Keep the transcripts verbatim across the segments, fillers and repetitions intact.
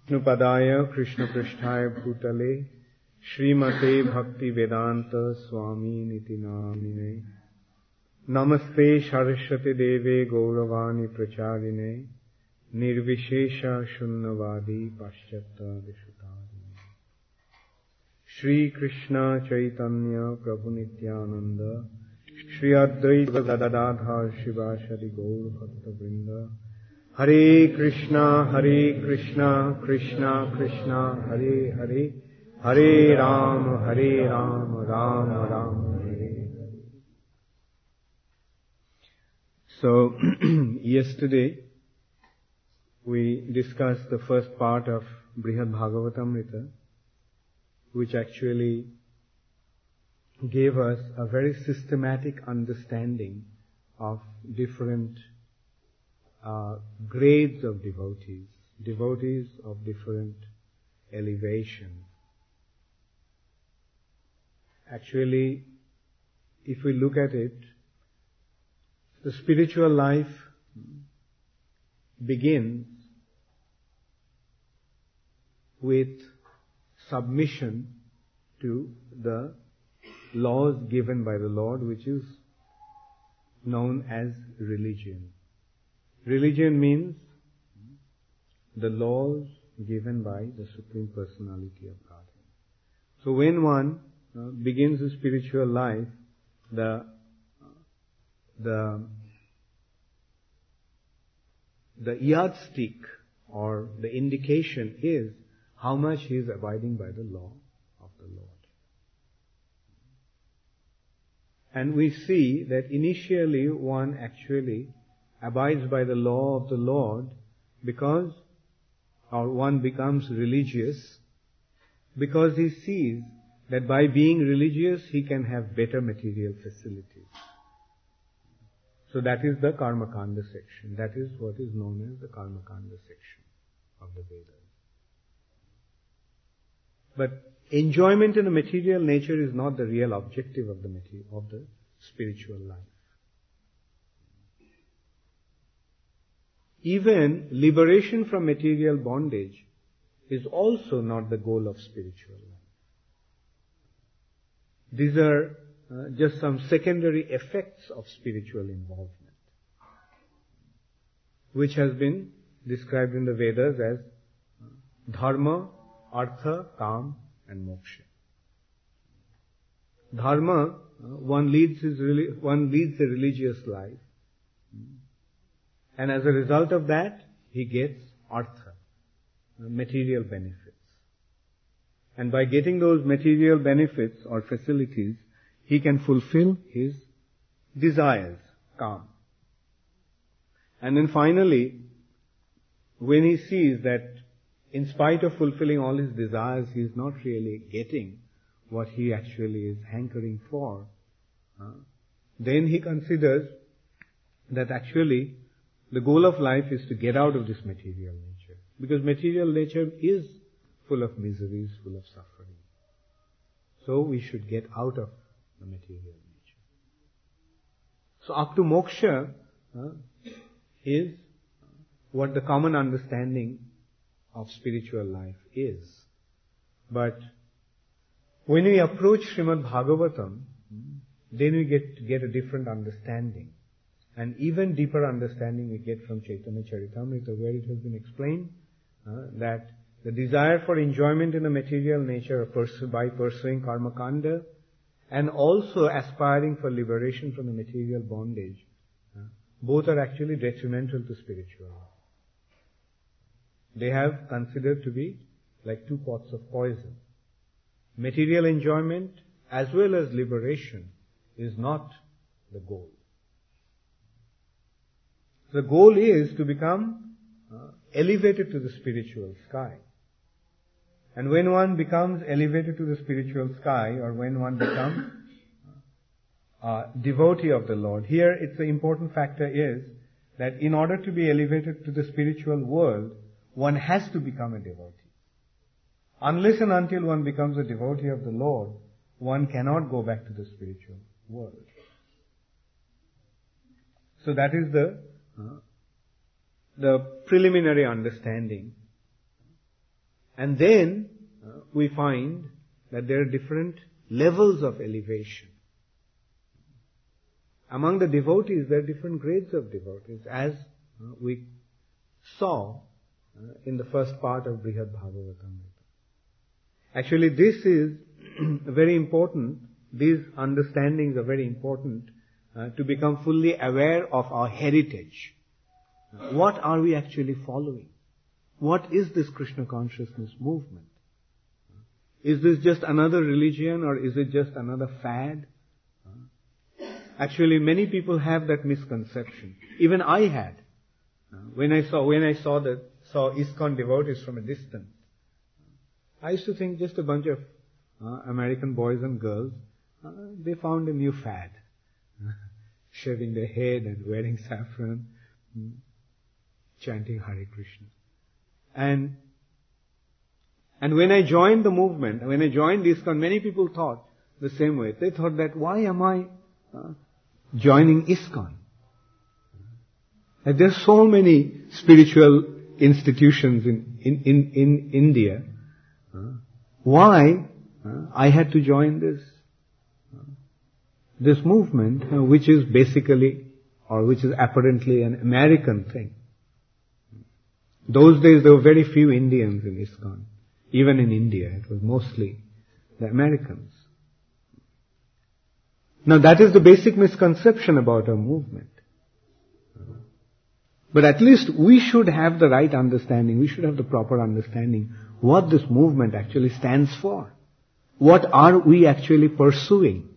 Nupadaya Krishna Prishtaya Bhutale Srimate Bhakti Vedanta Swami Niti Namine Namaste Saraswati Deve Gauravani Pracharine Nirvishesha Shunnavadi Paschata Vishutadine Shri Krishna Chaitanya Prabhu Nityananda Shri Advaita Gadadhar Shivashadi Gaur Bhakta Vrinda Hare Krishna, Hare Krishna, Krishna Krishna, Hare Hare, Hare Ram, Hare Ram, Ram Ram, Hare Hare. So, yesterday we discussed the first part of Brihad Bhagavatamrita, which actually gave us a very systematic understanding of different Uh, grades of devotees, devotees of different elevations. Actually, if we look at it, the spiritual life begins with submission to the laws given by the Lord, which is known as religion. Religion means the laws given by the Supreme Personality of Godhead. So when one uh, begins a spiritual life, the the the yardstick or the indication is how much he is abiding by the law of the Lord. And we see that initially one actually abides by the law of the Lord because, or one becomes religious because he sees that by being religious he can have better material facilities. So that is the Karma Kanda section. That is what is known as the Karma Kanda section of the Vedas. But enjoyment in the material nature is not the real objective of the material, of the spiritual life. Even liberation from material bondage is also not the goal of spiritual life. These are uh, just some secondary effects of spiritual involvement, which has been described in the Vedas as dharma, artha, kam, and moksha. Dharma, uh, one leads his one leads a religious life. And as a result of that, he gets artha, material benefits. And by getting those material benefits or facilities, he can fulfill his desires, kam. And then finally, when he sees that in spite of fulfilling all his desires, he is not really getting what he actually is hankering for, uh, then he considers that actually the goal of life is to get out of this material nature. Because material nature is full of miseries, full of suffering. So we should get out of the material nature. So up to moksha uh, is what the common understanding of spiritual life is. But when we approach Srimad Bhagavatam, then we get, get a different understanding. And even deeper understanding we get from Chaitanya Charitamrita, where it has been explained uh, that the desire for enjoyment in the material nature pursu- by pursuing karma kanda and also aspiring for liberation from the material bondage, uh, both are actually detrimental to spiritual life. They have considered to be like two pots of poison. Material enjoyment as well as liberation is not the goal. The goal is to become uh, elevated to the spiritual sky. And when one becomes elevated to the spiritual sky, or when one becomes a devotee of the Lord, here it's the important factor is that in order to be elevated to the spiritual world, one has to become a devotee. Unless and until one becomes a devotee of the Lord, one cannot go back to the spiritual world. So that is the uh, the preliminary understanding And then uh, we find that there are different levels of elevation. Among the devotees, there are different grades of devotees, as uh, we saw uh, in the first part of Brihad Bhagavatamrita. Actually, this is very important. These understandings are very important uh, to become fully aware of our heritage. What are we actually following? What is this Krishna consciousness movement? Is this just another religion, or is it just another fad? Actually, many people have that misconception. Even I had. When I saw when I saw that saw ISKCON devotees from a distance, I used to think just a bunch of uh, American boys and girls. Uh, they found a new fad, shaving their head and wearing saffron, mm, chanting Hare Krishna. And and when I joined the movement, when I joined ISKCON, many people thought the same way. They thought that, why am I uh, joining ISKCON? Like, there are so many spiritual institutions in in in, in India. Uh, why uh, I had to join this uh, this movement, uh, which is basically, or which is apparently an American thing. Those days there were very few Indians in ISKCON. Even in India, it was mostly the Americans. Now that is the basic misconception about our movement. But at least we should have the right understanding, we should have the proper understanding what this movement actually stands for. What are we actually pursuing?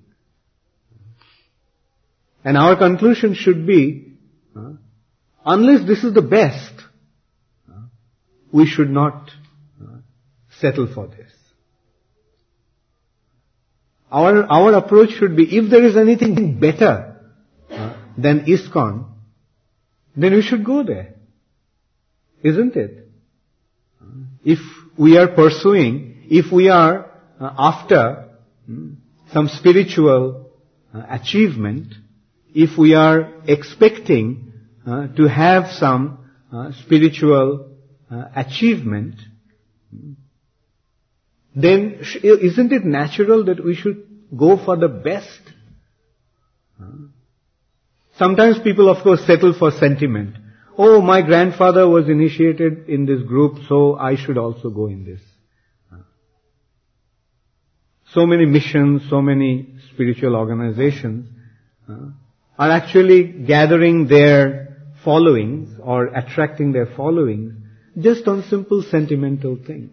And our conclusion should be, uh, unless this is the best, uh, we should not uh, settle for this. Our, our approach should be, if there is anything better uh, than ISKCON, then we should go there. Isn't it? If we are pursuing, if we are uh, after um, some spiritual uh, achievement, if we are expecting uh, to have some uh, spiritual uh, achievement, then sh- isn't it natural that we should go for the best? Uh, sometimes people, of course, settle for sentiment. Oh, my grandfather was initiated in this group, so I should also go in this. Uh, so many missions, so many spiritual organizations uh, are actually gathering their followings or attracting their followings just on simple sentimental things.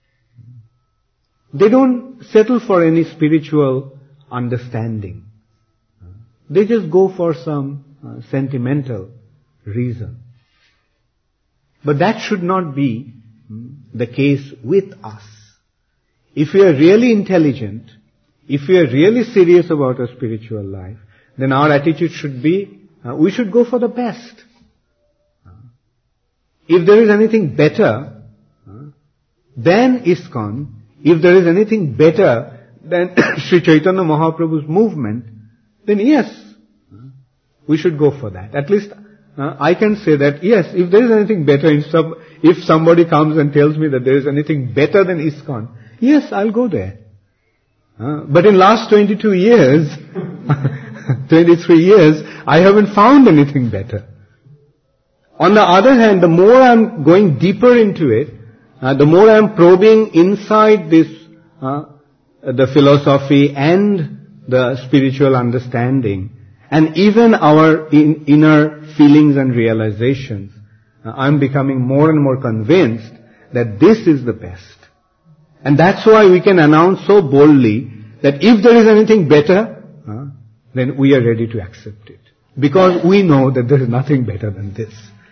They don't settle for any spiritual understanding. They just go for some uh, sentimental reason. But that should not be mm, the case with us. If we are really intelligent, if we are really serious about our spiritual life, then our attitude should be, uh, we should go for the best. Uh, if there is anything better uh, than ISKCON, if there is anything better than Sri Chaitanya Mahaprabhu's movement, then yes, uh, we should go for that. At least uh, I can say that, yes, if there is anything better, if, some, if somebody comes and tells me that there is anything better than ISKCON, yes, I'll go there. Uh, but in last twenty-two years, twenty-three years, I haven't found anything better. On the other hand, the more I'm going deeper into it, uh, the more I'm probing inside this, uh, the philosophy and the spiritual understanding, and even our in, inner feelings and realizations, uh, I'm becoming more and more convinced that this is the best. And that's why we can announce so boldly that if there is anything better, uh, then we are ready to accept it. Because we know that there is nothing better than this.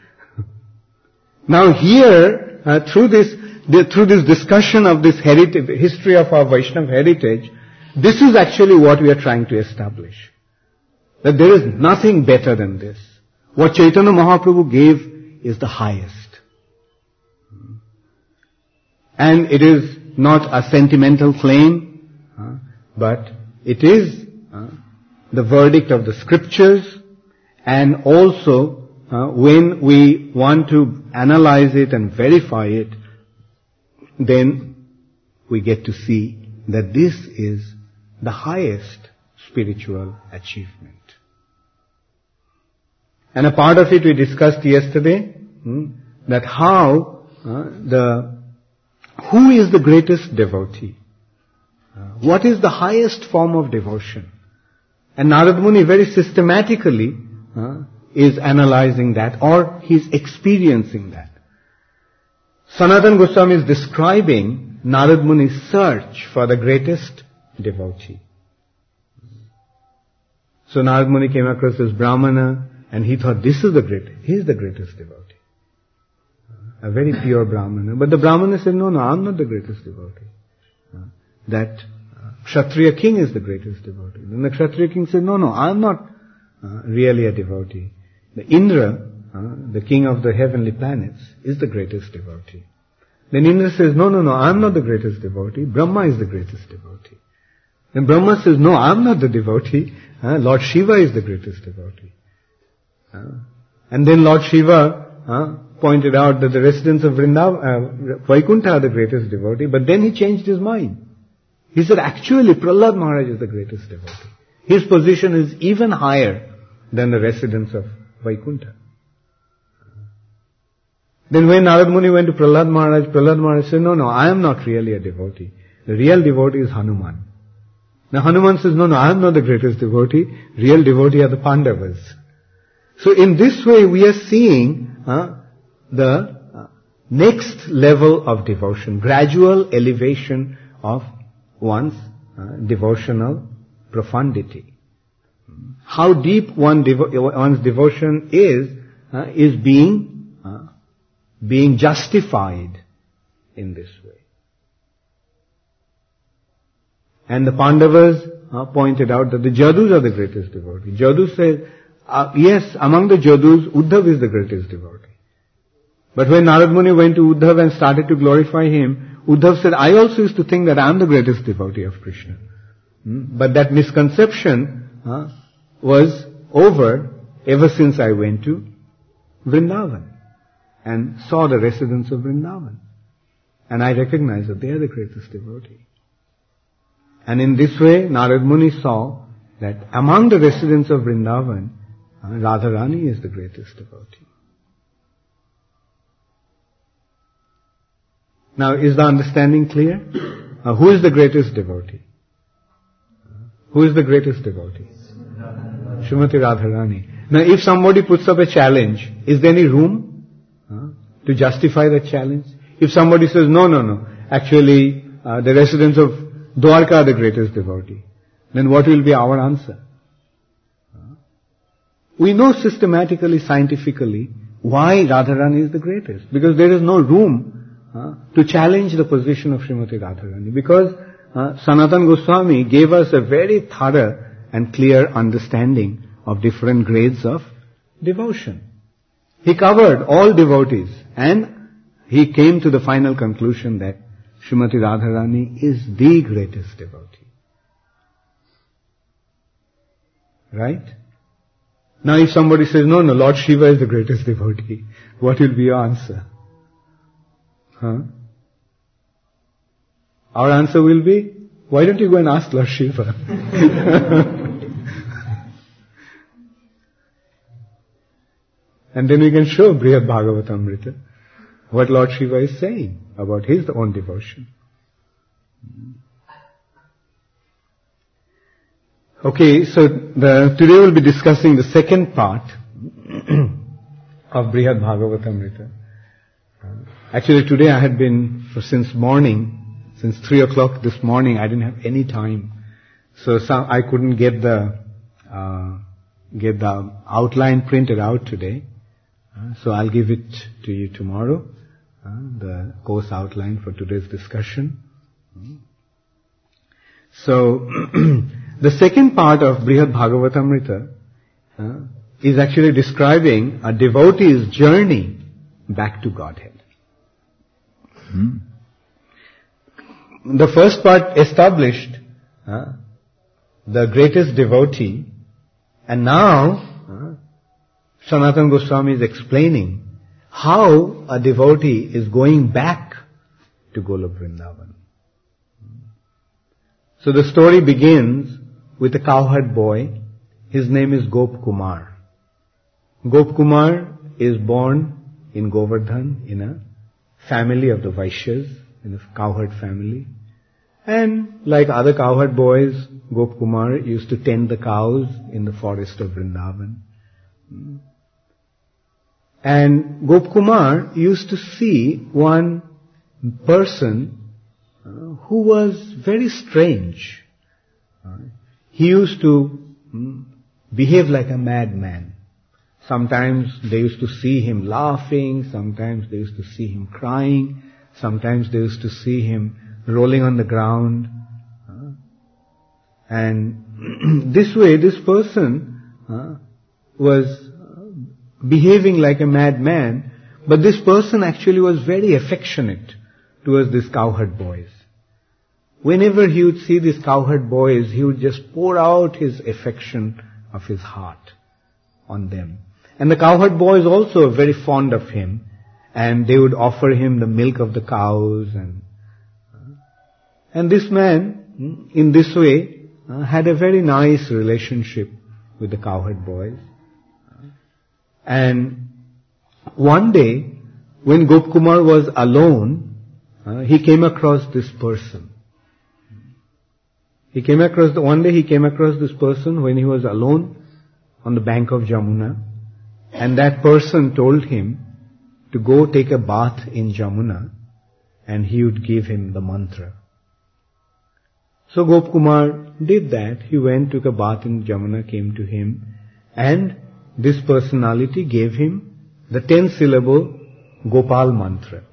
Now here, uh, through this, the, through this discussion of this heritage, history of our Vaishnava heritage, this is actually what we are trying to establish. That there is nothing better than this. What Chaitanya Mahaprabhu gave is the highest. And it is not a sentimental claim, uh, but it is uh, the verdict of the scriptures, and also uh, when we want to analyze it and verify it, then we get to see that this is the highest spiritual achievement. And a part of it we discussed yesterday, hmm, that how uh, the, who is the greatest devotee? Uh, what is the highest form of devotion? And Narad Muni very systematically uh, is analyzing that, or he's experiencing that. Sanatana Goswami is describing Narad Muni's search for the greatest devotee. So Narad Muni came across this Brahmana, and he thought, this is the greatest, he is the greatest devotee. A very pure Brahmana. But the Brahmana said, no, no, I'm not the greatest devotee. Uh, that uh, Kshatriya king is the greatest devotee. Then the Kshatriya king said, no, no, I'm not uh, really a devotee. The Indra, uh, the king of the heavenly planets, is the greatest devotee. Then Indra says, no, no, no, I'm not the greatest devotee. Brahma is the greatest devotee. Then Brahma says, no, I'm not the devotee. Uh, Lord Shiva is the greatest devotee. Uh, and then Lord Shiva uh, pointed out that the residents of Vrindavan, uh, Vaikuntha are the greatest devotee, but then he changed his mind. He said, actually, Prahlad Maharaj is the greatest devotee. His position is even higher than the residents of Vaikuntha. Then when Narad Muni went to Prahlad Maharaj, Prahlad Maharaj said, no, no, I am not really a devotee. The real devotee is Hanuman. Now Hanuman says, no, no, I am not the greatest devotee. Real devotee are the Pandavas. So in this way we are seeing uh, the uh, next level of devotion, gradual elevation of one's uh, devotional profundity. How deep one devo- one's devotion is, uh, is being, uh, being justified in this way. And the Pandavas uh, pointed out that the Jadus are the greatest devotees. Jadus said, uh, yes, among the Jadus, Uddhav is the greatest devotee. But when Narad Muni went to Uddhav and started to glorify him, Uddhav said, I also used to think that I am the greatest devotee of Krishna. Hmm? But that misconception uh, was over ever since I went to Vrindavan and saw the residents of Vrindavan. And I recognized that they are the greatest devotee. And in this way, Narad Muni saw that among the residents of Vrindavan, uh, Radharani is the greatest devotee. Now, is the understanding clear? Uh, who is the greatest devotee? Who is the greatest devotee? Srimati Radharani. Now, if somebody puts up a challenge, is there any room uh, to justify that challenge? If somebody says, no, no, no, actually, uh, the residents of Dwarka are the greatest devotee, then what will be our answer? Uh, we know systematically, scientifically, why Radharani is the greatest. Because there is no room Uh, to challenge the position of Srimati Radharani, because uh, Sanatana Goswami gave us a very thorough and clear understanding of different grades of devotion. He covered all devotees and he came to the final conclusion that Srimati Radharani is the greatest devotee. Right? Now if somebody says, no, no, Lord Shiva is the greatest devotee, what will be your answer? Huh? Our answer will be, why don't you go and ask Lord Shiva? And then we can show Brihad Bhagavatamrita what Lord Shiva is saying about his own devotion. Okay, so the, today we'll be discussing the second part of Brihad Bhagavatamrita. Actually today I had been, for since morning, since three o'clock this morning, I didn't have any time. So some, I couldn't get the, uh, get the outline printed out today. Uh, so I'll give it to you tomorrow, uh, the course outline for today's discussion. So, the second part of Brihad Bhagavatamrita uh, is actually describing a devotee's journey back to Godhead. Hmm. The first part established uh, the greatest devotee, and now uh, Sanatana Goswami is explaining how a devotee is going back to Golok Vrindavan. So the story begins with a cowherd boy. His name is Gop Kumar. Gop Kumar is born in Govardhan in a family of the Vaishyas, in a cowherd family. And like other cowherd boys, Gop Kumar used to tend the cows in the forest of Vrindavan. And Gop Kumar used to see one person uh, who was very strange. Uh, he used to um, behave like a madman. Sometimes they used to see him laughing, sometimes they used to see him crying, sometimes they used to see him rolling on the ground. Uh, and this way, this person uh, was behaving like a madman, but this person actually was very affectionate towards these cowherd boys. Whenever he would see these cowherd boys, he would just pour out his affection of his heart on them. And the cowherd boys also were very fond of him, and they would offer him the milk of the cows. And and this man, in this way, uh, had a very nice relationship with the cowherd boys. And one day, when Gop Kumar was alone, uh, he came across this person. He came across, the, one day he came across this person when he was alone on the bank of Jamuna. And that person told him to go take a bath in Jamuna, and he would give him the mantra. So Gop Kumar did that. He went, took a bath in Jamuna, came to him, and this personality gave him the ten syllable Gopal mantra.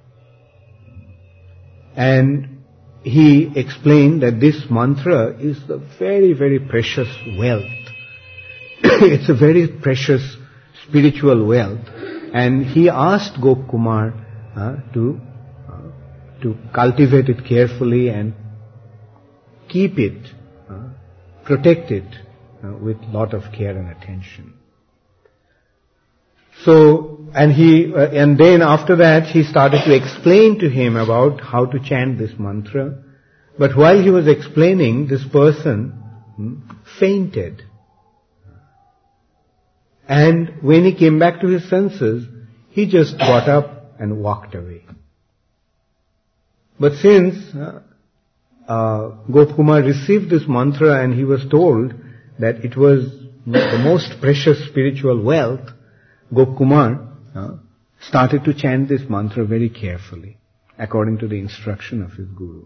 And he explained that this mantra is a very, very precious wealth. It's a very precious spiritual wealth. And he asked Gop Kumar uh, to, uh, to cultivate it carefully and keep it, uh, protect it uh, with lot of care and attention. So, and he, uh, and then after that he started to explain to him about how to chant this mantra. But while he was explaining, this person hmm, fainted. And when he came back to his senses, he just got up and walked away. But since uh, uh, Gop Kumar received this mantra and he was told that it was the most precious spiritual wealth, Gop Kumar uh, started to chant this mantra very carefully, according to the instruction of his guru.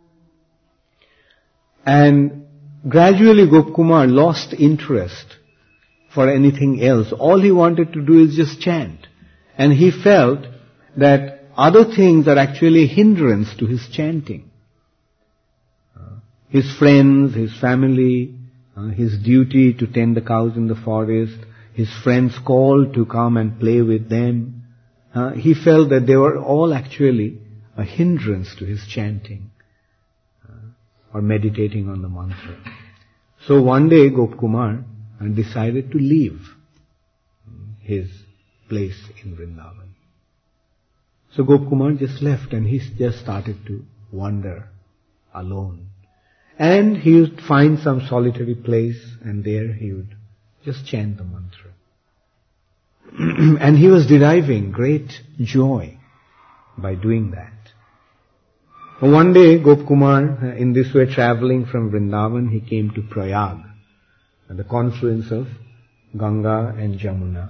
And gradually Gop Kumar lost interest for anything else. All he wanted to do is just chant. And he felt that other things are actually a hindrance to his chanting. Uh, his friends, his family, uh, his duty to tend the cows in the forest, his friends called to come and play with them. Uh, he felt that they were all actually a hindrance to his chanting uh, or meditating on the mantra. So one day Gop Kumar uh, decided to leave his place in Vrindavan. So Gop Kumar just left and he just started to wander alone. And he would find some solitary place and there he would just chant the mantra. And he was deriving great joy by doing that. One day, Gop Kumar, in this way traveling from Vrindavan, he came to Prayag, at the confluence of Ganga and Jamuna.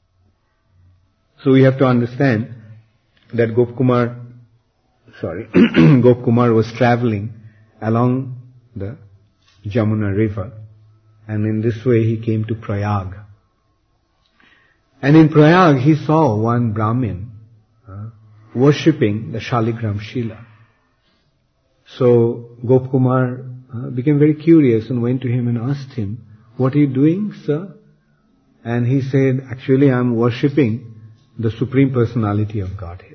So we have to understand that Gop Kumar, sorry, Gop Kumar was traveling along the Jamuna river. And in this way he came to Prayag. And in Prayag he saw one Brahmin uh, worshipping the Shaligram Shila. So Gop Kumar uh, became very curious and went to him and asked him, "What are you doing, sir?" And he said, "Actually I am worshipping the Supreme Personality of Godhead."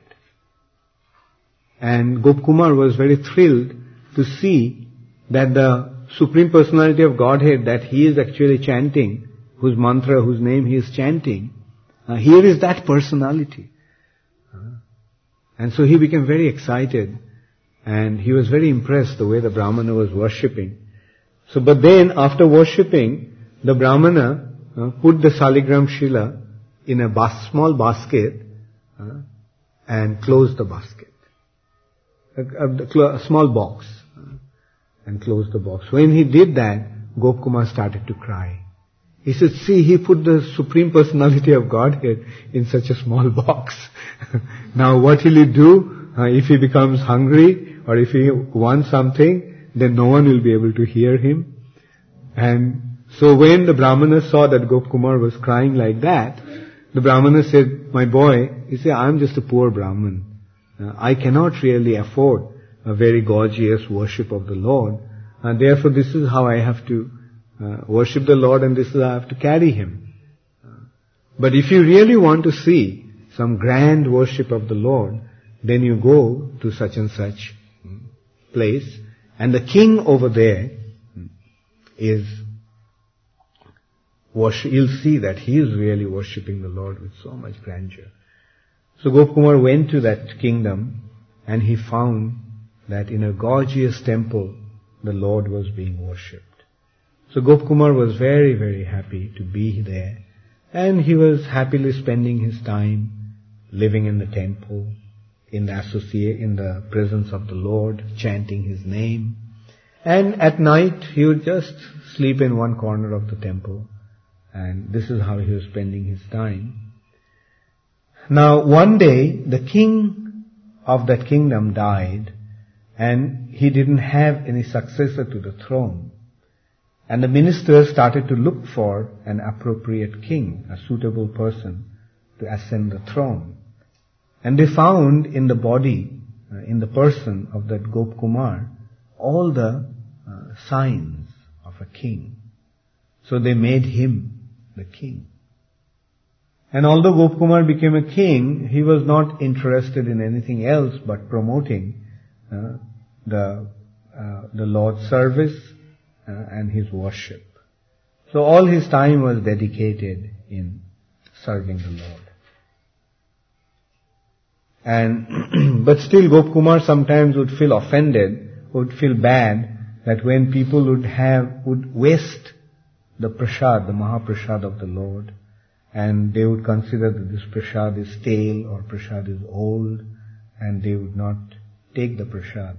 And Gop Kumar was very thrilled to see that the Supreme Personality of Godhead that he is actually chanting, whose mantra, whose name he is chanting, uh, here is that personality. Uh, and so he became very excited and he was very impressed the way the Brahmana was worshipping. So, but then after worshipping, the Brahmana uh, put the Saligram Shila in a bas- small basket uh, and closed the basket. A, a, a small box uh, and closed the box. When he did that, Gopkumar started to cry. He said, see, he put the Supreme Personality of Godhead in such a small box. Now what will he do? Uh, if he becomes hungry or if he wants something, then no one will be able to hear him. And so when the Brahmana saw that Gopkumar was crying like that, the Brahmana said, my boy, he said, I'm just a poor Brahmin. Uh, I cannot really afford a very gorgeous worship of the Lord. And therefore this is how I have to uh, worship the Lord, and this is how I have to carry Him. Uh, but if you really want to see some grand worship of the Lord, then you go to such and such place, and the king over there is worship. You'll see that he is really worshipping the Lord with so much grandeur. So Gopkumar went to that kingdom, and he found that in a gorgeous temple, the Lord was being worshipped. So Gopkumar was very, very happy to be there, and he was happily spending his time living in the temple, in the associate, in the presence of the Lord, chanting His name. And at night, he would just sleep in one corner of the temple, and this is how he was spending his time. Now, one day, the king of that kingdom died, and he didn't have any successor to the throne. And the ministers started to look for an appropriate king, a suitable person to ascend the throne. And they found in the body, uh, in the person of that Gopkumar, all the uh, signs of a king. So they made him the king. And although Gopkumar became a king, he was not interested in anything else but promoting uh, the uh, the Lord's service uh, and His worship. So all his time was dedicated in serving the Lord. And but still Gopkumar sometimes would feel offended, would feel bad that when people would have, would waste the prasad, the Mahaprasad of the Lord, and they would consider that this prasad is stale or prasad is old, and they would not take the prasad.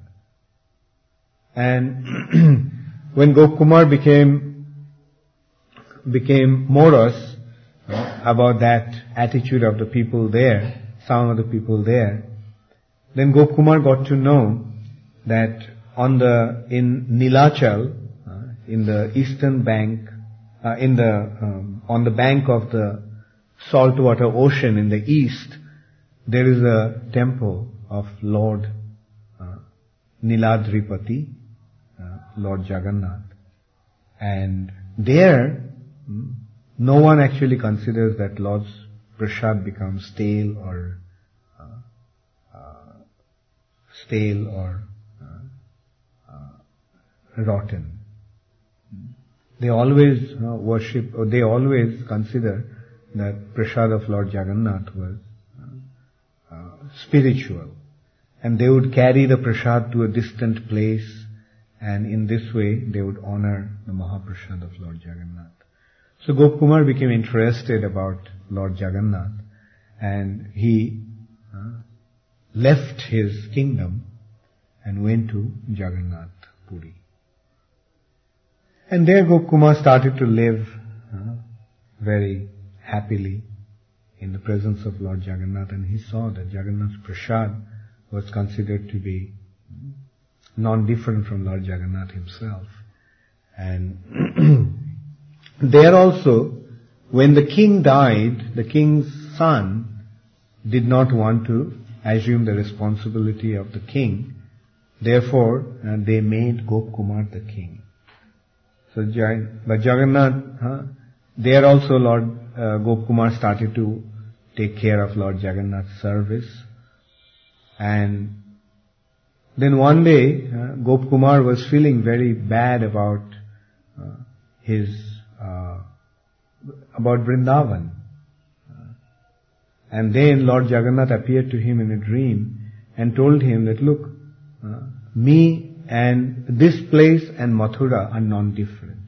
And when Gopkumar became, became morose uh, about that attitude of the people there, some of the people there, then Gopkumar got to know that on the, in Nilachal, uh, in the eastern bank, uh, in the, um, on the bank of the saltwater ocean in the east, there is a temple of Lord uh, Niladripati, uh, Lord Jagannath. And there, no one actually considers that Lord's prasad becomes stale or uh, uh, stale or uh, uh, rotten. They always uh, worship, or they always consider that prasad of Lord Jagannath was uh, uh, spiritual, and they would carry the prasad to a distant place, and in this way they would honor the Mahaprasad of Lord Jagannath. So Gopkumar became interested about Lord Jagannath, and he uh, left his kingdom and went to Jagannath Puri. And there Gopkumar started to live uh, very happily in the presence of Lord Jagannath, and he saw that Jagannath's prasad was considered to be non-different from Lord Jagannath himself. And there also, when the king died, the king's son did not want to assume the responsibility of the king. Therefore, uh, they made Gopkumar the king. So, but Jagannath, huh, there also Lord uh, Gopkumar started to take care of Lord Jagannath's service. And then one day, uh, Gopkumar was feeling very bad about uh, his uh, about Vrindavan. Uh, and then Lord Jagannath appeared to him in a dream and told him that, look, uh, me and this place and Mathura are non-different.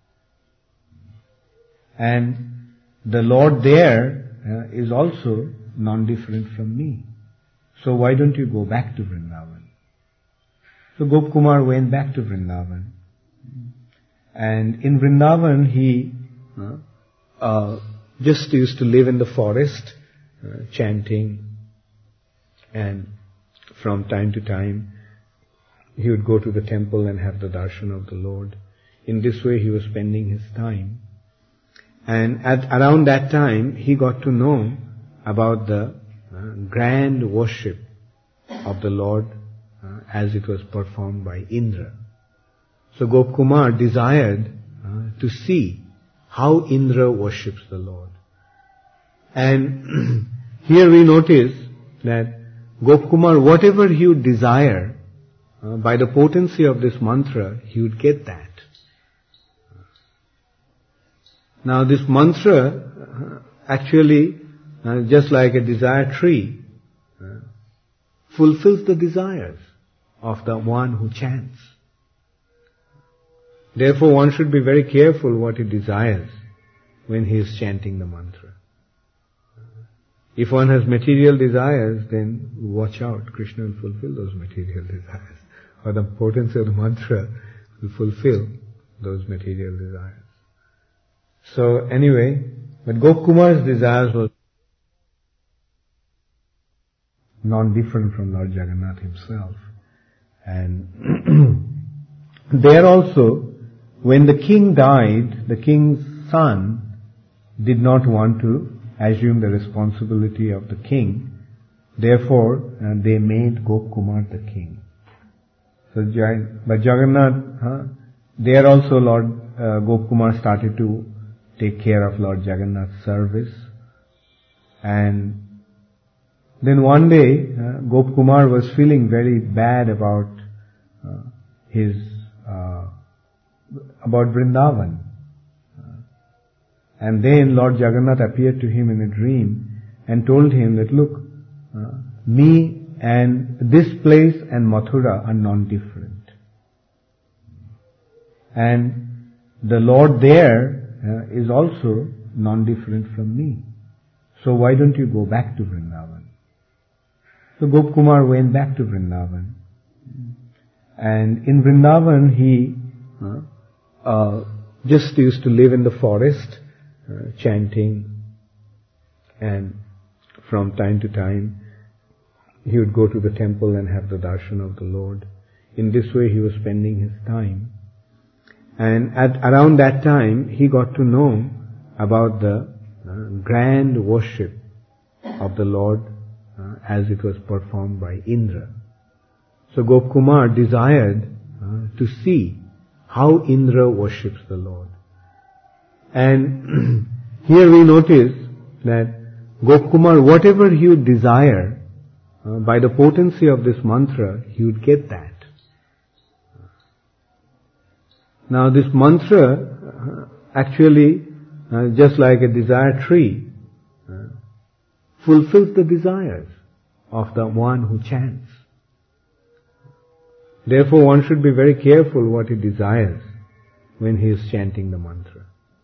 And the Lord there uh, is also non-different from me. So why don't you go back to Vrindavan? So Gopkumar went back to Vrindavan. And in Vrindavan he uh, uh, just used to live in the forest, uh, chanting, and from time to time he would go to the temple and have the darshan of the Lord. In this way he was spending his time. And at around that time he got to know about the uh, grand worship of the Lord uh, as it was performed by Indra. So Gopkumar desired uh, to see how Indra worships the Lord. And here we notice that Gopkumar, whatever he would desire, uh, by the potency of this mantra, he would get that. Now this mantra uh, actually, uh, just like a desire tree, uh, fulfills the desires of the one who chants. Therefore one should be very careful what he desires when he is chanting the mantra. If one has material desires, then watch out, Krishna will fulfill those material desires. Or the potency of the mantra will fulfill those material desires. So anyway, but Gopkumar's desires were non-different from Lord Jagannath himself. And there also, when the king died, the king's son did not want to assume the responsibility of the king. Therefore, uh, they made Gopkumar the king. So, but Jagannath, huh, there also Lord uh, Gopkumar started to take care of Lord Jagannath's service. And then one day, uh, Gopkumar was feeling very bad about uh, his, uh, about Vrindavan. And then Lord Jagannath appeared to him in a dream and told him that, look, uh, me and this place and Mathura are non-different. And the Lord there uh, is also non-different from me. So why don't you go back to Vrindavan? So Gopkumar went back to Vrindavan. And in Vrindavan he uh, uh, just used to live in the forest, Uh, chanting, and from time to time he would go to the temple and have the darshan of the Lord. In this way he was spending his time. And at around that time he got to know about the uh, grand worship of the Lord uh, as it was performed by Indra. So Gopkumar desired uh, to see how Indra worships the Lord. And here we notice that Gopkumar, whatever he would desire, uh, by the potency of this mantra, he would get that. Now this mantra uh, actually, uh, just like a desire tree, uh, fulfills the desires of the one who chants. Therefore one should be very careful what he desires when he is chanting the mantra.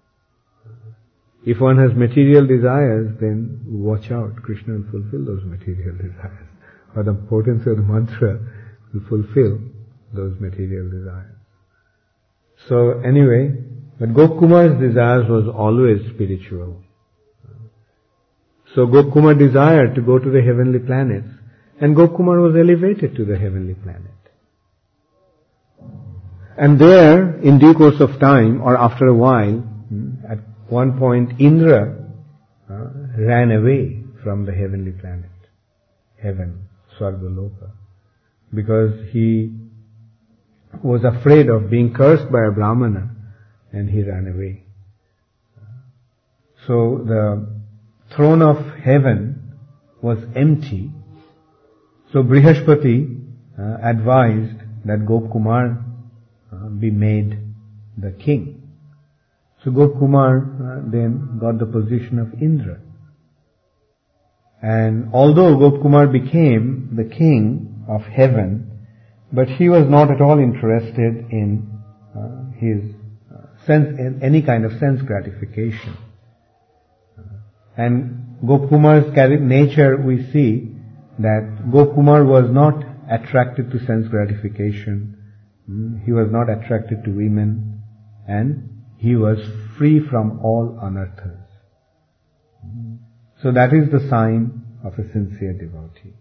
If one has material desires, then watch out, Krishna will fulfill those material desires. Or the potency of the mantra will fulfill those material desires. So anyway, but Gopkumar's desires was always spiritual. So Gopkumar desired to go to the heavenly planets, and Gopkumar was elevated to the heavenly planet. And there, in due course of time, or after a while, at one point Indra uh, ran away from the heavenly planet, heaven, Swargaloka, because he was afraid of being cursed by a Brahmana, and he ran away. So the throne of heaven was empty. So Brihaspati uh, advised that Gopkumar uh, be made the king. So Gopkumar uh, then got the position of Indra. And although Gopkumar became the king of heaven, but he was not at all interested in uh, his uh, sense, in any kind of sense gratification. Uh, and Gopkumar's nature, we see that Gopkumar was not attracted to sense gratification. Mm, he was not attracted to women, and he was free from all unearthers. Mm. So that is the sign of a sincere devotee.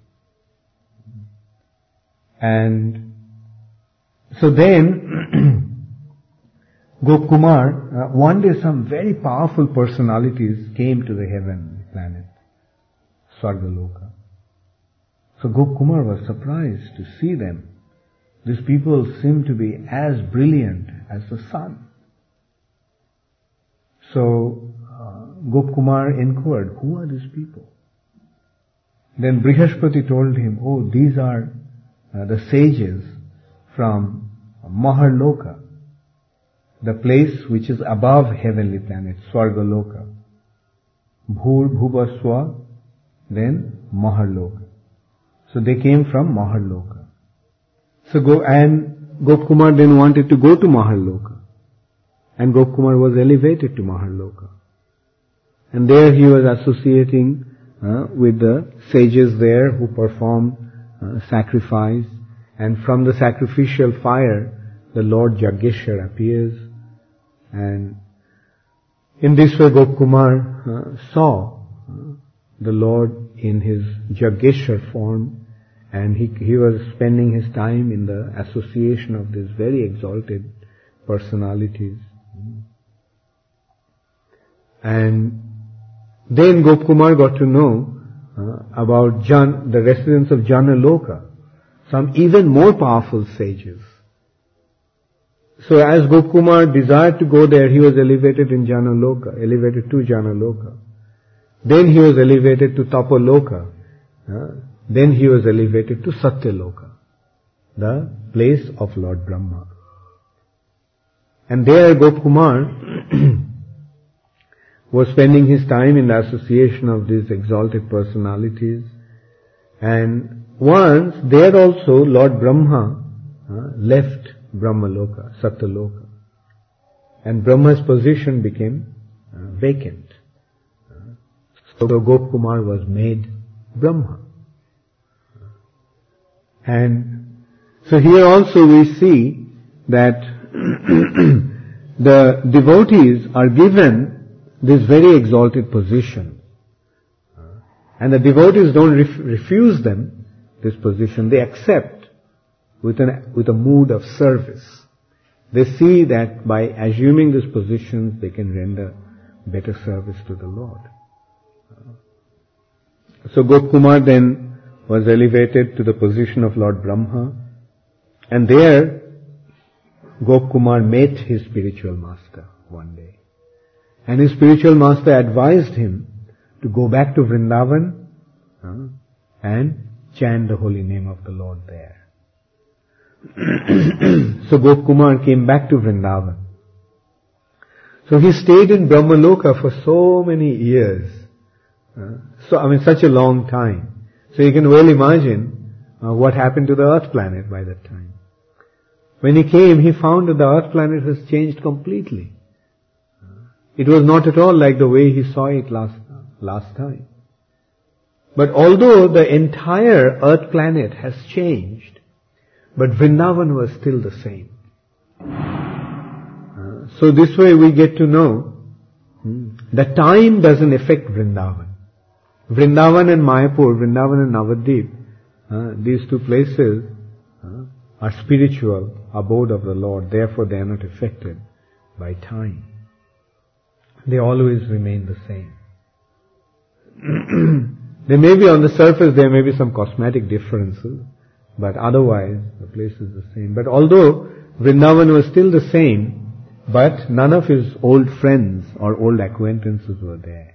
And so then, Gopkumar, uh, one day some very powerful personalities came to the heaven planet, Swargaloka. So Gopkumar was surprised to see them. These people seemed to be as brilliant as the sun. So uh, Gopkumar inquired, who are these people? Then Brihaspati told him, oh, these are uh, the sages from Maharloka, the place which is above heavenly planet, Swargaloka. Bhur Bhubaswa, then Maharloka. So they came from Maharloka. So go, and Gopkumar then wanted to go to Maharloka. And Gopkumar was elevated to Maharloka. And there he was associating uh, with the sages there who performed uh, sacrifice. And from the sacrificial fire, the Lord Jageshwar appears. And in this way Gopkumar uh, saw uh, the Lord in his Jageshwar form. And he, he was spending his time in the association of these very exalted personalities. And then Gopkumar got to know uh, about Jan, the residents of Janaloka, some even more powerful sages. So as Gopkumar desired to go there, he was elevated in Janaloka, elevated to Janaloka. Then he was elevated to Tapaloka. Uh, then he was elevated to Satyaloka, the place of Lord Brahma. And there Gopkumar was spending his time in the association of these exalted personalities. And once there also Lord Brahma uh, left Brahmaloka, Satyaloka. And Brahma's position became uh, vacant. Uh, so Gopkumar was made Brahma. And so here also we see that the devotees are given this very exalted position. And the devotees don't ref- refuse them this position. They accept with an with a mood of service. They see that by assuming these positions, they can render better service to the Lord. So Gopkumar then was elevated to the position of Lord Brahma, and there Gopkumar met his spiritual master one day. And his spiritual master advised him to go back to Vrindavan uh, and chant the holy name of the Lord there. So Gopkumar came back to Vrindavan. So he stayed in Brahmaloka for so many years. Uh, so, I mean, such a long time. So you can well imagine uh, what happened to the earth planet by that time. When he came, he found that the earth planet has changed completely. It was not at all like the way he saw it last, last time. But although the entire earth planet has changed, but Vrindavan was still the same. Uh, so this way we get to know hmm, that time doesn't affect Vrindavan. Vrindavan and Mayapur, Vrindavan and Navadvip, uh, these two places uh, are spiritual abode of the Lord. Therefore they are not affected by time. They always remain the same. There may be on the surface, there may be some cosmetic differences, but otherwise the place is the same. But although Vrindavan was still the same, but none of his old friends or old acquaintances were there.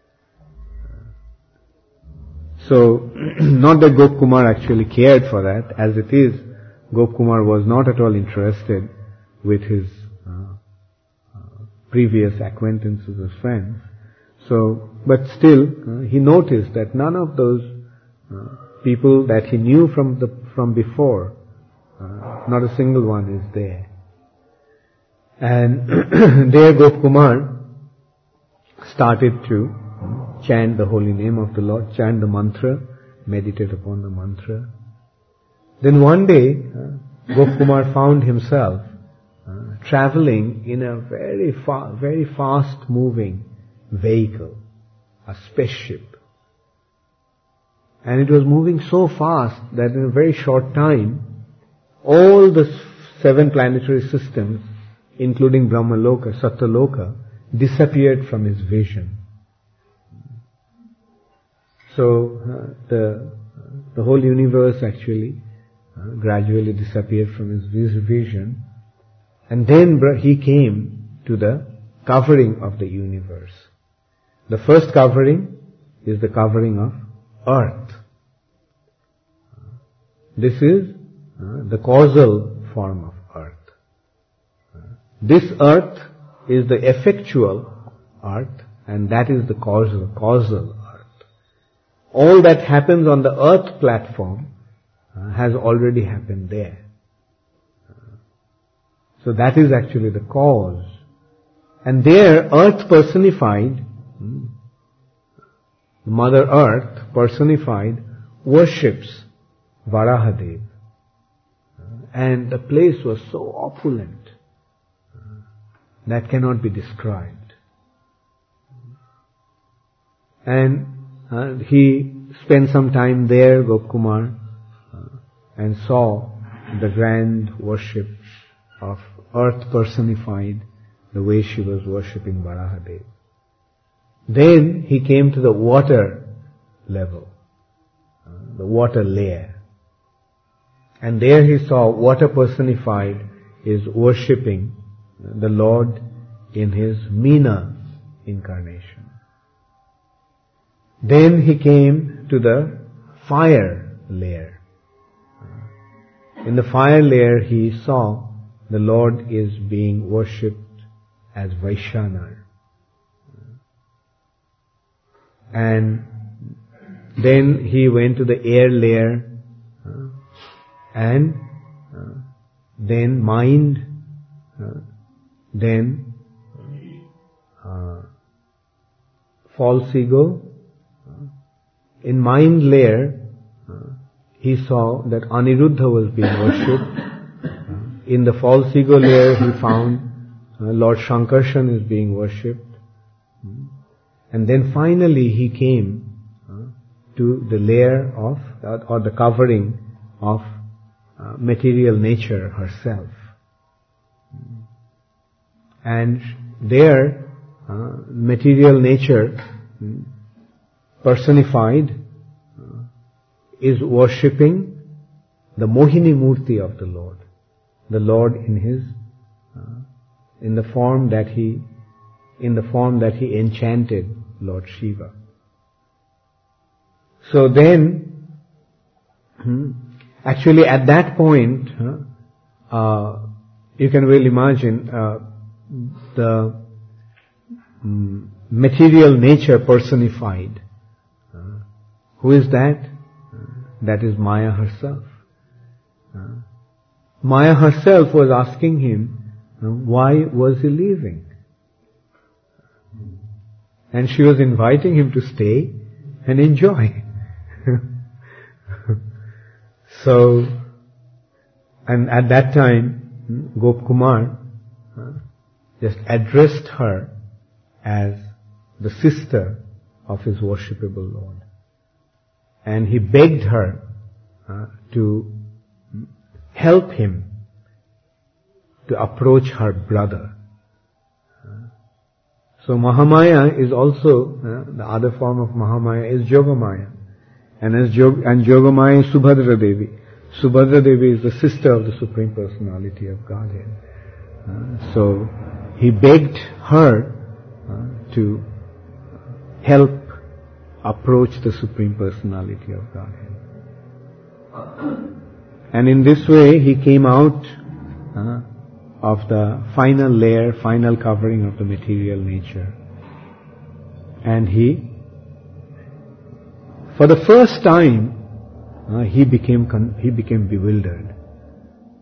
So, not that Gopkumar actually cared for that. As it is, Gopkumar was not at all interested with his uh, uh, previous acquaintances or friends. So, but still, uh, he noticed that none of those uh, people that he knew from the from before Uh, not a single one is there. And there Gopkumar started to chant the holy name of the Lord, chant the mantra, meditate upon the mantra. Then one day, uh, Gopkumar found himself uh, traveling in a very fa- very fast moving vehicle, a spaceship. And it was moving so fast that in a very short time, all the seven planetary systems, including Brahmaloka, Satyaloka, disappeared from his vision. So uh, the the whole universe actually uh, gradually disappeared from his vision, and then he came to the covering of the universe. The first covering is the covering of earth. This is uh, the causal form of earth. This earth is the effectual earth, and that is the causal, causal earth. All that happens on the earth platform uh, has already happened there. Uh, so that is actually the cause. And there, earth personified, hmm, Mother Earth personified, worships Varahadev. Uh, and the place was so opulent uh, that cannot be described. And Uh, he spent some time there, Gopkumar, uh, and saw the grand worship of earth personified, the way she was worshipping Varahadev. Then he came to the water level, uh, the water layer. And there he saw water personified is worshipping the Lord in his Meena incarnation. Then he came to the fire layer. In the fire layer he saw the Lord is being worshipped as Vaishnavar. And then he went to the air layer, and then mind, then uh, false ego. In mind layer, uh, he saw that Aniruddha was being worshipped. Uh, in the false ego layer, he found uh, Lord Shankarshan is being worshipped. Mm. And then finally he came uh, to the layer of, uh, or the covering of uh, material nature herself. Mm. And there, uh, material nature mm, personified uh, is worshipping the Mohini Murti of the Lord, the Lord in his, uh, in the form that he, in the form that he enchanted Lord Shiva. So then, hmm, actually at that point, uh, uh, you can well imagine uh, the um, material nature personified. Who is that? That is Maya herself. Uh, Maya herself was asking him, uh, why was he leaving? And she was inviting him to stay and enjoy. So, and at that time, Gopkumar uh, just addressed her as the sister of his worshipable Lord. And he begged her uh, to help him to approach her brother. Uh, so Mahamaya is also, uh, the other form of Mahamaya is Yogamaya. And as Jog, and Yogamaya is Subhadra Devi. Subhadra Devi is the sister of the Supreme Personality of Godhead. Uh, so he begged her uh, to help approach the Supreme Personality of Godhead. And in this way he came out uh, of the final layer, final covering of the material nature. And he, for the first time, uh, he became con- he became bewildered.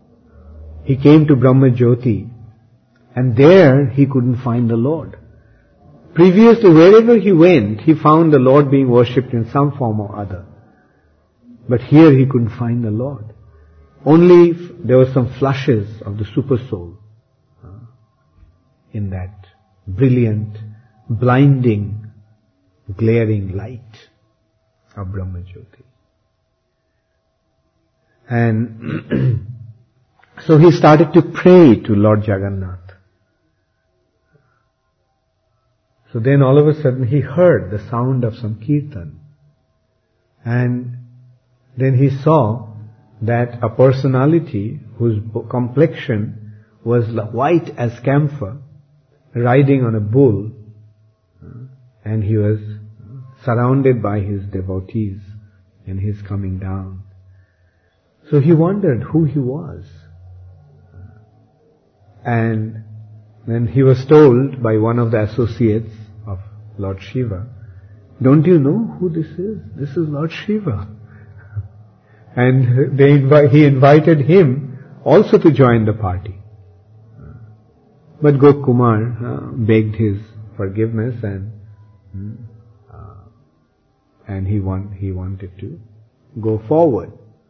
he came to Brahma Jyoti, and there he couldn't find the Lord. Previously, wherever he went, he found the Lord being worshipped in some form or other. But here he couldn't find the Lord. Only there were some flushes of the super soul uh, in that brilliant, blinding, glaring light of Brahma Jyoti. And so he started to pray to Lord Jagannath. So then all of a sudden he heard the sound of some kirtan. And then he saw that a personality whose complexion was white as camphor, riding on a bull, and he was surrounded by his devotees, and he is coming down. So he wondered who he was. And then he was told by one of the associates of Lord Shiva, "Don't you know who this is? This is Lord Shiva." And they invi- he invited him also to join the party. But Gopkumar uh, begged his forgiveness, and uh, and he want, he wanted to go forward.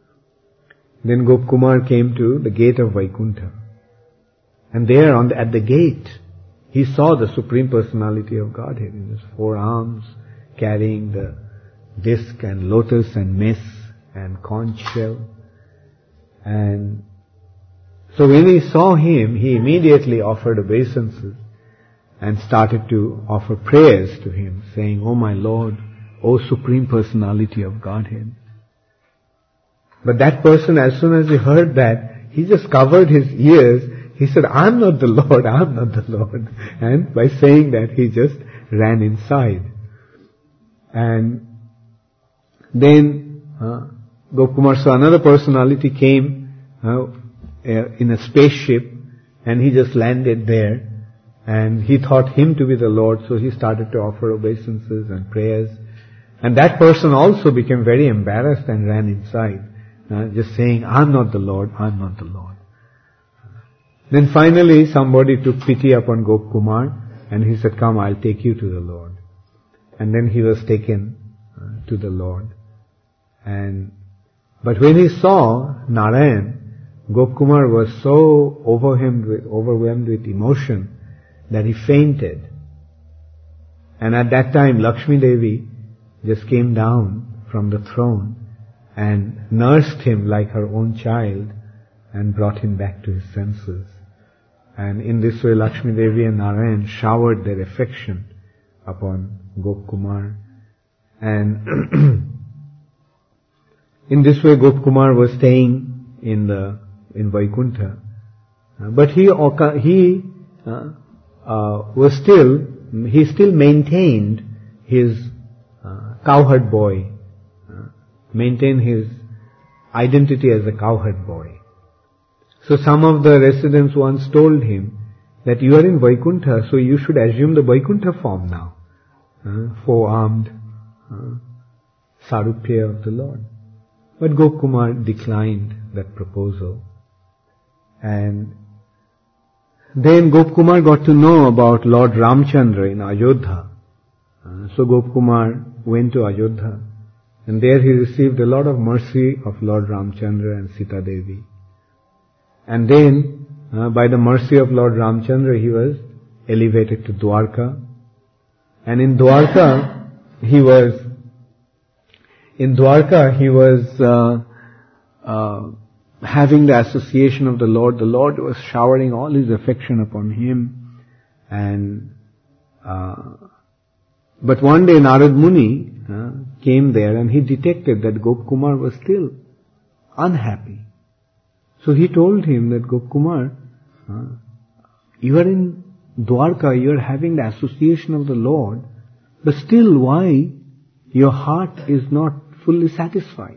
Then Gopkumar came to the gate of Vaikuntha. And there on the, at the gate, he saw the Supreme Personality of Godhead in his four arms, carrying the disc and lotus and mess and conch shell. And so when he saw him, he immediately offered obeisances and started to offer prayers to him, saying, "Oh my Lord, O Supreme Personality of Godhead." But that person, as soon as he heard that, he just covered his ears. He said, "I'm not the Lord, I'm not the Lord." And by saying that, he just ran inside. And then uh, Gopkumar saw another personality came uh, in a spaceship, and he just landed there. And he thought him to be the Lord, so he started to offer obeisances and prayers. And that person also became very embarrassed and ran inside, uh, just saying, "I'm not the Lord, I'm not the Lord." Then finally somebody took pity upon Gopkumar, and he said, "Come, I'll take you to the Lord." And then he was taken uh, to the Lord. And but when he saw Narayan, Gopkumar was so overwhelmed with, overwhelmed with emotion that he fainted. And at that time, Lakshmi Devi just came down from the throne and nursed him like her own child and brought him back to his senses. And in this way, Lakshmi Devi and Narayan showered their affection upon Gopkumar. And in this way, Gopkumar was staying in the in Vaikuntha, uh, but he he uh, uh, was still he still maintained his uh, cowherd boy, uh, maintained his identity as a cowherd boy. So some of the residents once told him that you are in Vaikuntha, so you should assume the Vaikuntha form now, uh, four-armed uh, Sarupya of the Lord. But Gopkumar declined that proposal. And then Gopkumar got to know about Lord Ramchandra in Ayodhya. Uh, so Gopkumar went to Ayodhya, and there he received a lot of mercy of Lord Ramchandra and Sita Devi. And then, uh, by the mercy of Lord Ramchandra, he was elevated to Dwarka. And in Dwarka, he was, in Dwarka, he was uh, uh, having the association of the Lord. The Lord was showering all his affection upon him. And, uh, but one day Narad Muni uh, came there, and he detected that Gopkumar was still unhappy. So he told him that, "Gopkumar, uh, you are in Dwarka, you are having the association of the Lord, but still why your heart is not fully satisfied?"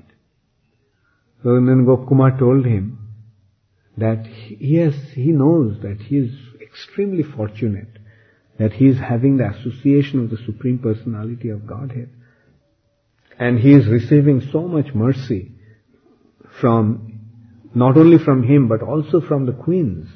So then Gopkumar told him that yes, he knows that he is extremely fortunate, that he is having the association of the Supreme Personality of Godhead, and he is receiving so much mercy from not only from him but also from the queens.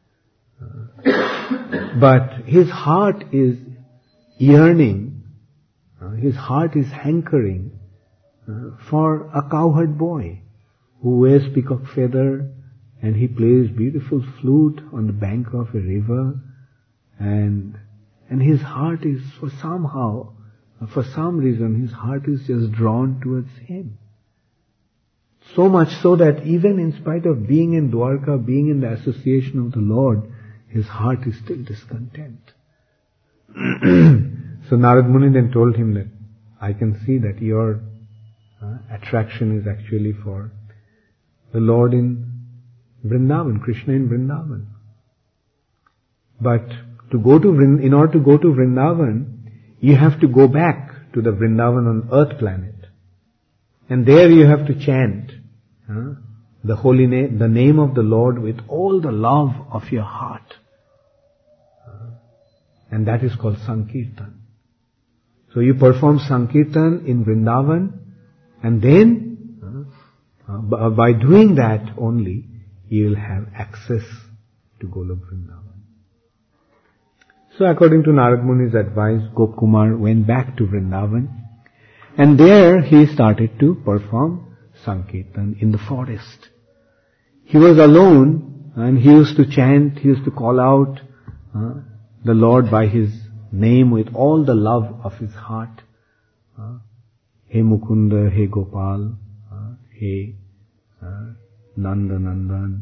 But his heart is yearning, uh, his heart is hankering uh, for a cowherd boy who wears peacock feather and he plays beautiful flute on the bank of a river, and and his heart is for somehow, for some reason, his heart is just drawn towards him. So much so that even in spite of being in Dwarka, being in the association of the Lord, his heart is still discontent. So Narad Muni then told him that, I can see that your uh, attraction is actually for the Lord in Vrindavan, Krishna in Vrindavan. But to go to Vrind- in order to go to Vrindavan, you have to go back to the Vrindavan on earth planet. And there you have to chant uh, the holy name, the name of the Lord with all the love of your heart. Uh, and that is called Sankirtan. So you perform Sankirtan in Vrindavan, and then uh, uh, by doing that only, you will have access to Golok Vrindavan. So according to Narad Muni's advice, Gopkumar went back to Vrindavan, and there he started to perform Sankirtan in the forest. He was alone, and he used to chant, he used to call out uh, the Lord by his name with all the love of his heart. Uh, He Mukunda, He Gopal, uh, He uh, Nanda Nandan.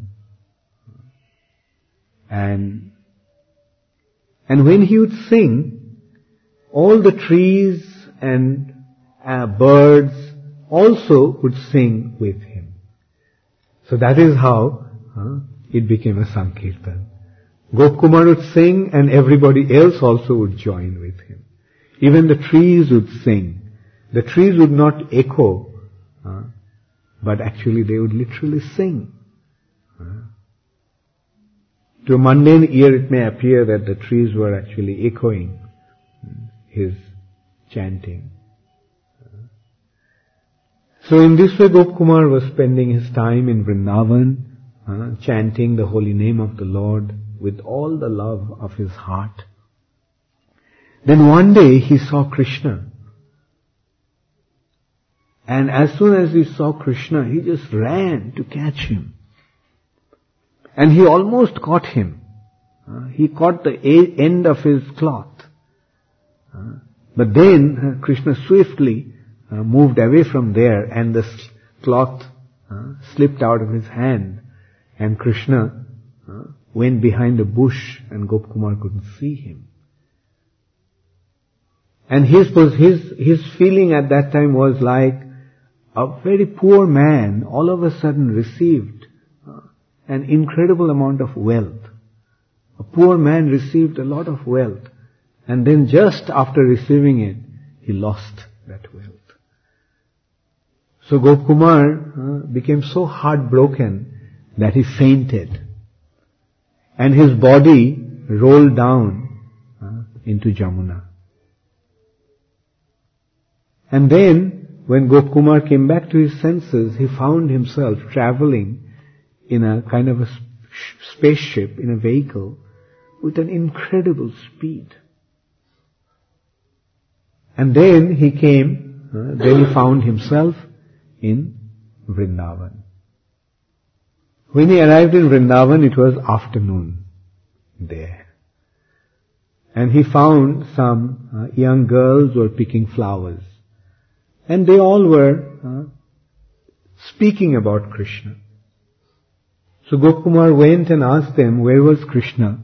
And And when he would sing, all the trees and uh, birds also would sing with him. So that is how uh, it became a Sankirtan. Gopkumar would sing and everybody else also would join with him. Even the trees would sing. The trees would not echo, uh, but actually they would literally sing. Uh, To a mundane ear it may appear that the trees were actually echoing his chanting. So in this way Gopkumar was spending his time in Vrindavan, uh, chanting the holy name of the Lord with all the love of his heart. Then one day he saw Krishna. And as soon as he saw Krishna, he just ran to catch him. And he almost caught him. Uh, he caught the a- end of his cloth. Uh, but then uh, Krishna swiftly uh, moved away from there, and the s- cloth uh, slipped out of his hand. And Krishna uh, went behind a bush, and Gopkumar couldn't see him. And his his his feeling at that time was like a very poor man all of a sudden received an incredible amount of wealth. A poor man received a lot of wealth, and then just after receiving it, he lost that wealth. So Gopkumar uh, became so heartbroken that he fainted, and his body rolled down uh, into Jamuna. And then, when Gopkumar came back to his senses, he found himself traveling in a kind of a spaceship, in a vehicle, with an incredible speed. And then he came, uh, then he found himself in Vrindavan. When he arrived in Vrindavan, it was afternoon there. And he found some uh, young girls were picking flowers. And they all were uh, speaking about Krishna. So Gopkumar went and asked them, where was Krishna?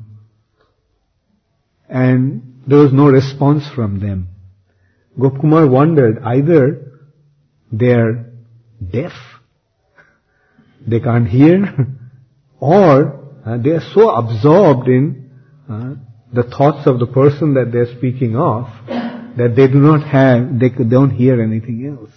And there was no response from them. Gopkumar wondered, either they're deaf, they can't hear, or uh, they are so absorbed in uh, the thoughts of the person that they're speaking of, that they do not have, they don't hear anything else.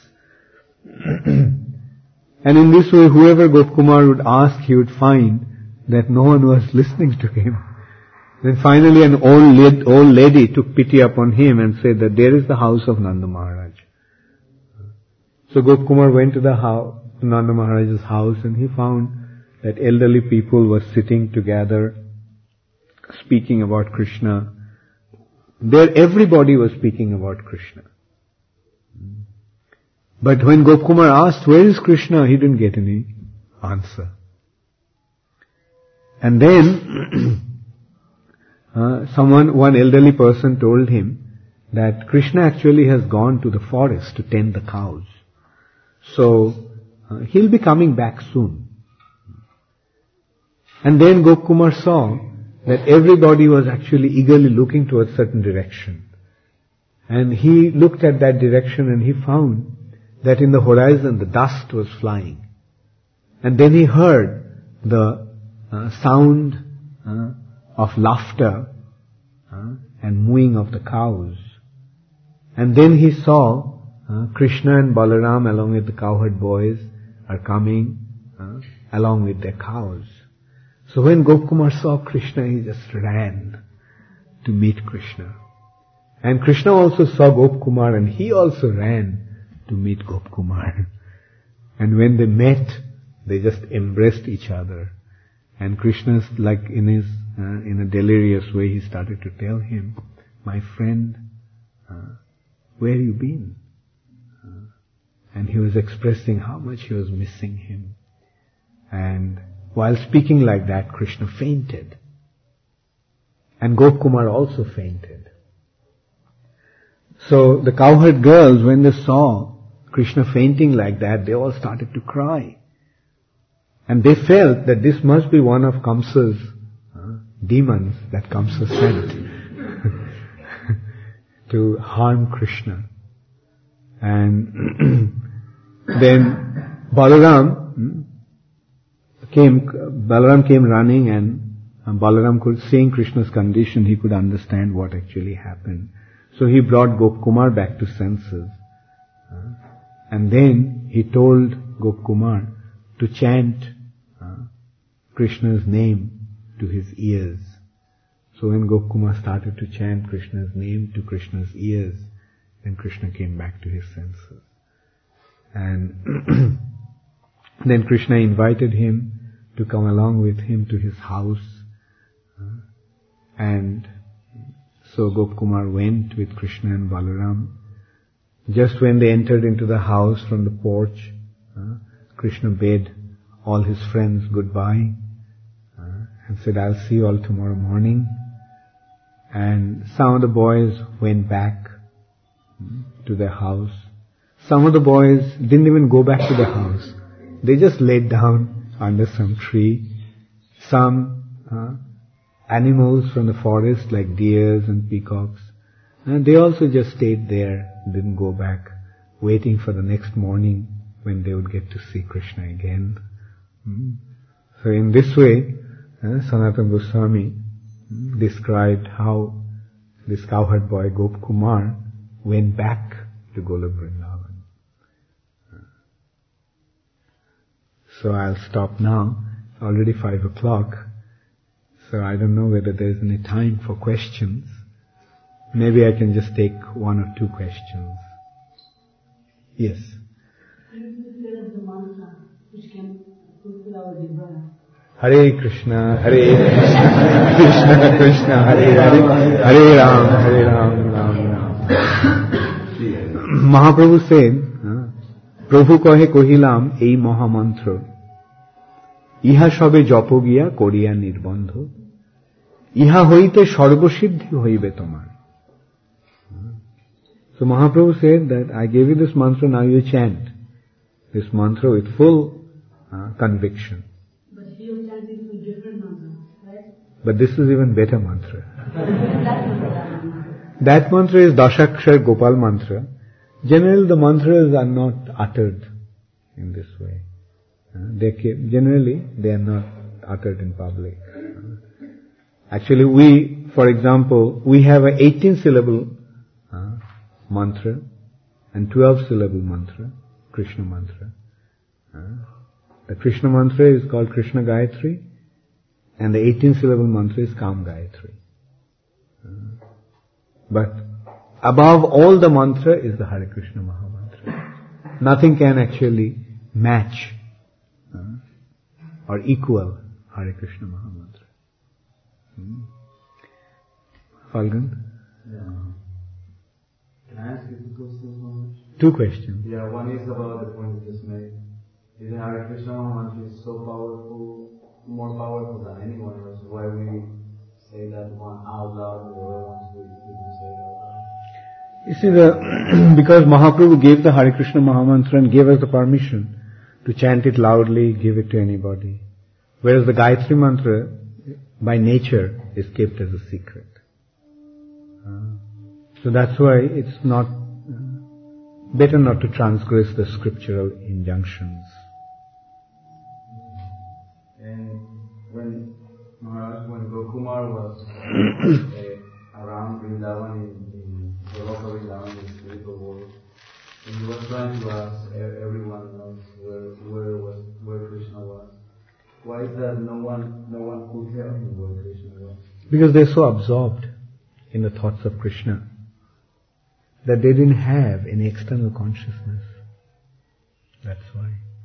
And in this way, whoever Gopkumar would ask, he would find that no one was listening to him. Then finally an old lady, old lady took pity upon him and said that there is the house of Nanda Maharaj. So Gopkumar went to the house, Nanda Maharaj's house, and he found that elderly people were sitting together, speaking about Krishna. There everybody was speaking about Krishna. But when Gopkumar asked, where is Krishna? He didn't get any answer. And then, uh, someone, one elderly person told him that Krishna actually has gone to the forest to tend the cows. So, uh, he'll be coming back soon. And then Gopkumar saw that everybody was actually eagerly looking towards certain direction. And he looked at that direction and he found that in the horizon the dust was flying. And then he heard the uh, sound uh, of laughter uh, and mooing of the cows. And then he saw uh, Krishna and Balaram along with the cowherd boys are coming uh, along with their cows. So when Gopkumar saw Krishna, he just ran to meet Krishna. And Krishna also saw Gopkumar and he also ran to meet Gopkumar. And when they met, they just embraced each other. And Krishna, like in his, uh, in a delirious way, he started to tell him, my friend, uh, where you been? Uh, and he was expressing how much he was missing him. And while speaking like that, Krishna fainted. And Gopkumar also fainted. So the cowherd girls, when they saw Krishna fainting like that, they all started to cry. And they felt that this must be one of Kamsa's uh, demons that Kamsa sent to harm Krishna. And then Balaram came, Balaram came running, and Balaram could, seeing Krishna's condition, he could understand what actually happened. So he brought Gopkumar back to senses. Uh, and then he told Gopkumar to chant uh, Krishna's name to his ears. So when Gopkumar started to chant Krishna's name to Krishna's ears, then Krishna came back to his senses. And then Krishna invited him to come along with him to his house. Uh, and so Gopkumar went with Krishna and Balaram. Just when they entered into the house from the porch, uh, Krishna bade all his friends goodbye uh, and said, I'll see you all tomorrow morning. And some of the boys went back uh, to their house. Some of the boys didn't even go back to the house. They just laid down under some tree. Some uh, animals from the forest like deers and peacocks, and they also just stayed there, didn't go back, waiting for the next morning when they would get to see Krishna again. Mm. So in this way, uh, Sanatana Goswami mm, described how this cowherd boy Gopkumar went back to Golok Vrindavan. Uh. So I'll stop now. It's already five o'clock. So I don't know whether there's any time for questions. Maybe I can just take one or two questions. Yes. Hare Krishna, Hare Krishna, Krishna Krishna, Hare Hare, Hare Ram, Hare Ram, Ram Ram. Mahaprabhu said, Prabhu kohe kohilam ei mahamantra, ইহা সবে জপ গিয়া করিয়া নির্বন্ধ, ইহা হইতে সর্বসিদ্ধি হইবে তোমার. So Mahaprabhu said that I gave you this mantra, now you chant this mantra with full uh, conviction. But he was chanting with different mantras, right? But this is even better mantra. That mantra is Dashakshar Gopal mantra. Generally the mantras are not uttered in this way. Uh, they came, generally they are not uttered in public. Uh, actually we, for example, we have a eighteen syllable uh, mantra and twelve syllable mantra, Krishna mantra. Uh, the Krishna mantra is called Krishna Gayatri and the eighteen syllable mantra is Kam Gayatri. Uh, but above all the mantra is the Hare Krishna Maha Mantra. Nothing can actually match or equal Hare Krishna Mahamantra. Hmm. Falgun? Yeah. Can I ask you two questions? Two questions. Yeah, one is about the point you just made. Is the Hare Krishna Mahamantra is so powerful, more powerful than anyone else? Why we say that one out loud, the other ones we didn't say it out loud? You see, the because Mahaprabhu gave the Hare Krishna Mahamantra and gave us the permission to chant it loudly, give it to anybody. Whereas the Gayatri Mantra, by nature, is kept as a secret. Uh, so that's why it's not, uh, better not to transgress the scriptural injunctions. And when Maharaj, when Gokumar was uh, around Vrindavan in, in the local Vrindavan in the spiritual world, and he was trying to ask everyone else where where was where Krishna was. Why is that no one no one could tell him where Krishna was? Because they're so absorbed in the thoughts of Krishna that they didn't have any external consciousness. That's why.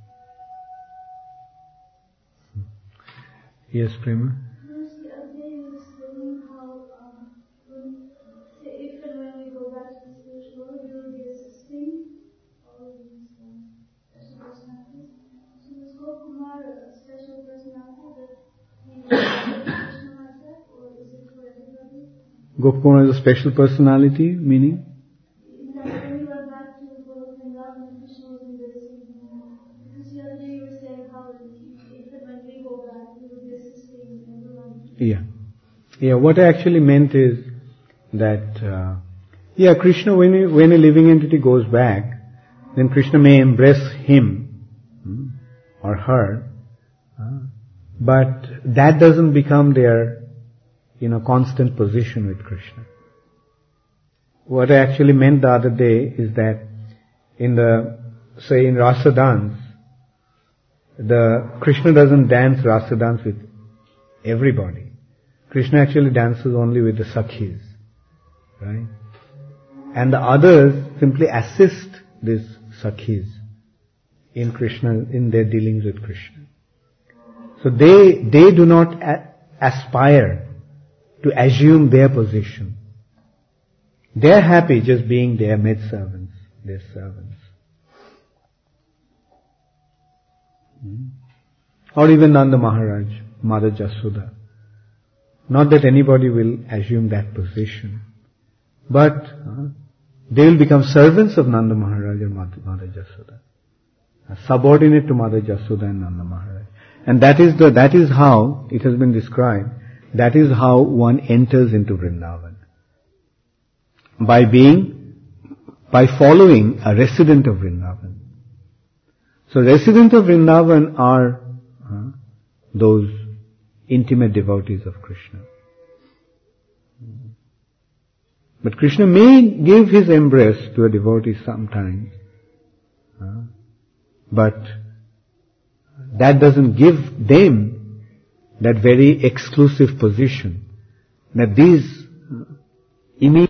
Yes, Prema? The other day you were saying how, um, when, say, if and when we go back to the spiritual world, we will be assisting all of these um, special personalities. So is Gokumar a special personality that he knows Krishna like that, or is it for everybody? Gokumar is a special personality, meaning? That when we went back to the world and Krishna was in this, because the other day you were saying how if and when we go back, we will be assisting everyone. Yeah. Yeah, what I actually meant is that, uh, yeah, Krishna, when, he, when a living entity goes back, then Krishna may embrace him hmm, or her, uh, but that doesn't become their, you know, constant position with Krishna. What I actually meant the other day is that in the, say in Rasa dance, the Krishna doesn't dance Rasa dance with everybody. Krishna actually dances only with the Sakhis, right? And the others simply assist these Sakhis in Krishna, in their dealings with Krishna. So they, they do not a- aspire to assume their position. They're happy just being their maidservants, their servants. Hmm. Or even Nanda Maharaj, Mother Jasoda. Not that anybody will assume that position, but uh, they will become servants of Nanda Maharaj or Mother, Mother Jasoda, uh, subordinate to Mother Jasoda and Nanda Maharaj. And that is the that is how it has been described. That is how one enters into Vrindavan. By being, by following a resident of Vrindavan. So residents of Vrindavan are uh, those intimate devotees of Krishna. But Krishna may give his embrace to a devotee sometimes, uh, but that doesn't give them that very exclusive position that these immediate